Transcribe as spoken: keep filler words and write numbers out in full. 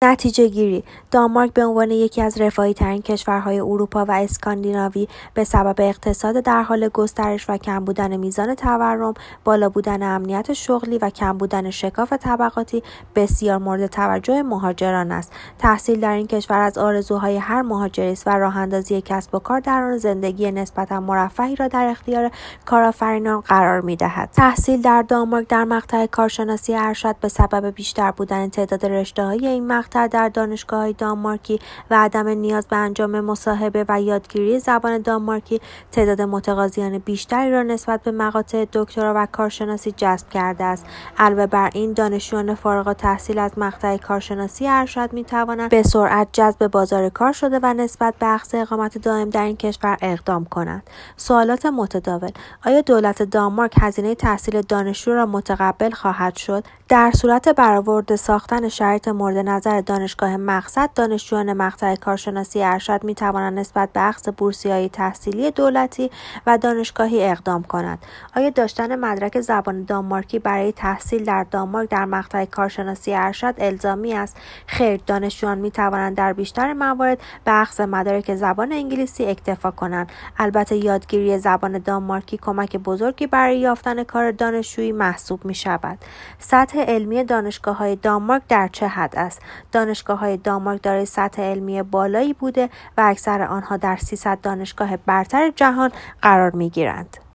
نتیجه گیری: دانمارک به عنوان یکی از رفاهی ترین کشورهای اروپا و اسکاندیناوی به سبب اقتصاد در حال گسترش و کم بودن میزان تورم، بالا بودن امنیت شغلی و کم بودن شکاف طبقاتی بسیار مورد توجه مهاجران است. تحصیل در این کشور از آرزوهای هر مهاجری است و راه‌اندازی کسب و کار در آن زندگی نسبتا مرفهی را در اختیار کارآفرینان قرار می‌دهد. تحصیل در دانمارک در مقطع کارشناسی ارشد به سبب بیشتر بودن تعداد رشته‌های این مقطع در دانشگاه‌های دانمارکی و عدم نیاز به انجام مصاحبه و یادگیری زبان دانمارکی، تعداد متقاضیان بیشتری را نسبت به مقاطع دکترا و کارشناسی جذب کرده است. علاوه بر این، دانشجویان فارغ التحصیل از مقطع کارشناسی ارشد می‌توانند به سرعت جذب بازار کار شده و نسبت به اخذ اقامت دائم در این کشور اقدام کنند. سوالات متداول: آیا دولت دانمارک هزینه تحصیل دانشجو را متقبل خواهد شد؟ در صورت برآورده ساختن شرایط مورد نظر دانشگاه مقصد، دانشجویان مقطع کارشناسی ارشد می توانند نسبت به اخذ بورسیه‌های تحصیلی دولتی و دانشگاهی اقدام کنند. آیا داشتن مدرک زبان دانمارکی برای تحصیل در دانمارک در مقطع کارشناسی ارشد الزامی است؟ خیر، دانشجویان می توانند در بیشتر موارد به اخذ مدارک زبان انگلیسی اکتفا کنند. البته یادگیری زبان دانمارکی کمک بزرگی برای یافتن کار دانشجویی محسوب می شود. سطح علمی دانشگاه‌های دانمارک در چه حد است؟ دانشگاه‌های دانمارک دارای سطح علمی بالایی بوده و اکثر آنها در سیصد دانشگاه برتر جهان قرار می‌گیرند.